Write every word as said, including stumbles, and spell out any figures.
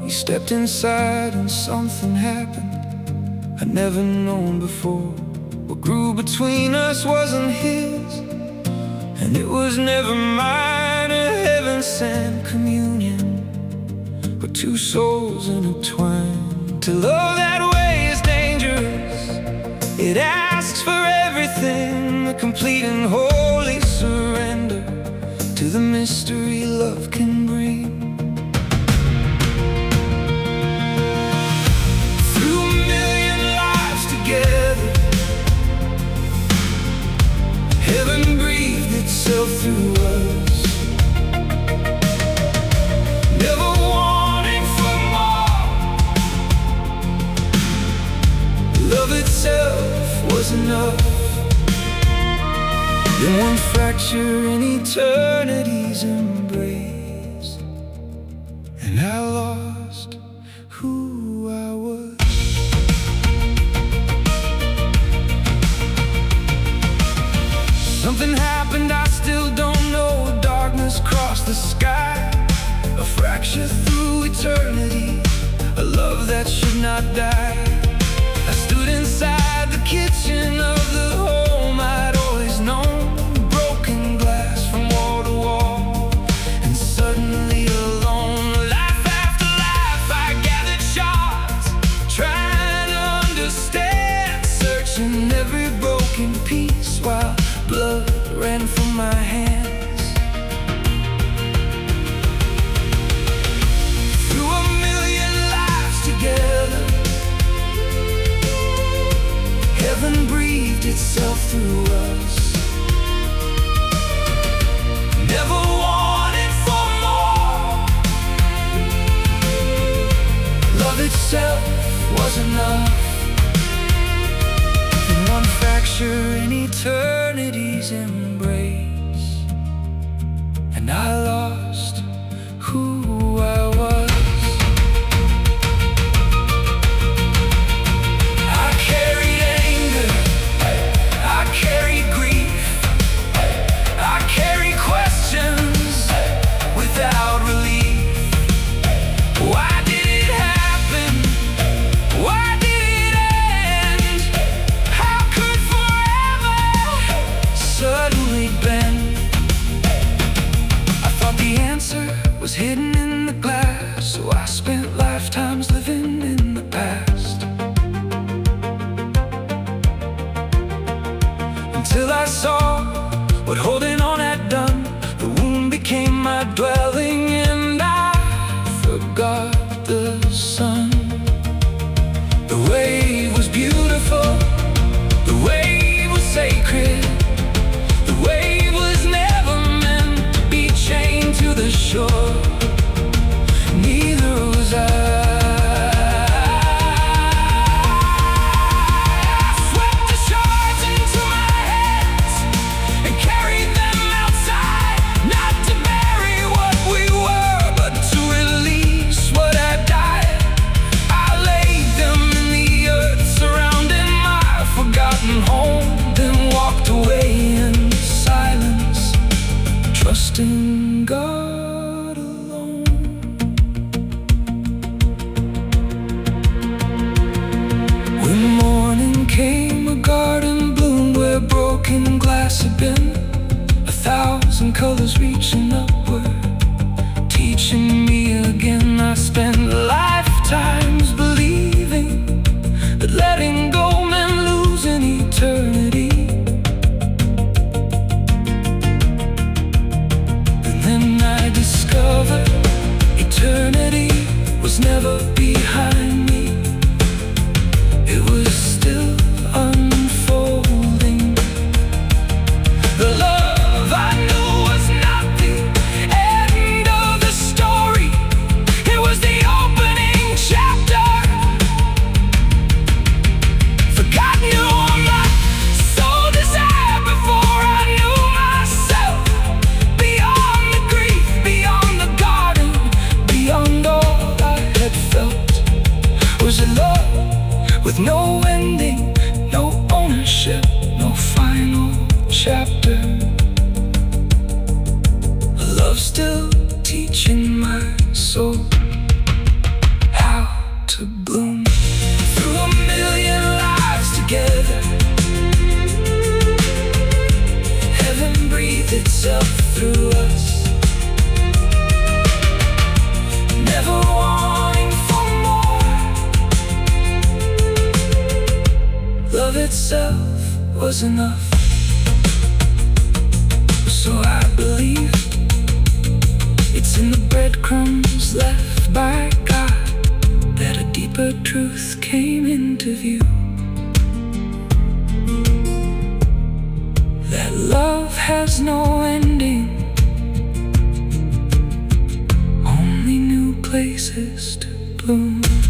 He stepped inside and something happened I'd never known before. What grew between us wasn't his, and it was never mine. A heaven-sent communion, where two souls intertwined. To love that way is dangerous. It asks for everything, the complete and holy surrender to the mystery love can bring. Through a million lives together, heaven breathed itself through us, never wanting for more. Love itself was enough. In one fracture in eternity's embrace, and I lost who I was. Something happened I still don't know. Darkness crossed the sky, a fracture through eternity, a love that should not die. I stood inside the kitchen of the home I'd always known, broken glass from wall to wall, and suddenly alone. Life after life I gathered shards, trying to understand, searching every broken piece while blood ran from my hands. Through a million lives together, heaven breathed itself through us, never wanted for more. Love itself was enough. In one fracture in eternity's embrace, and I lost who I was. I carried anger, I carried grief, I carried questions without relief. Why did it happen? Why did it end? How could forever suddenly bend? I thought the answer was hidden in the glass, so I spent lifetimes living in the past, until I saw what holding on had done. The wound became my dwelling, and I forgot the sun. The wave was beautiful, the wave was sacred, the wave was never meant to be chained to the shore. Neither was I. I swept the shards into my hands and carried them outside, not to bury what we were, but to release what had died. I laid them in the earth surrounding my forgotten home, then walked away in silence, trusting God alone. When morning came, a garden bloomed where broken glass had been, a thousand colors reaching upward, teaching me again. I spent lifetimes believing that letting go meant losing eternity. And then I discovered eternity was never behind me. It was still unfolding. The love I knew was not the end of the story. It was the opening chapter. Forgot knew my soul desired before I knew myself. Beyond the grief, beyond the garden, beyond all I had felt, was a love with no ending, no ownership, no final chapter. A love still teaching my soul. itself through us, never wanting for more. Love itself was enough. So I believe it's in the breadcrumbs left by God that a deeper truth came into view, that love has no ending, only new places to bloom.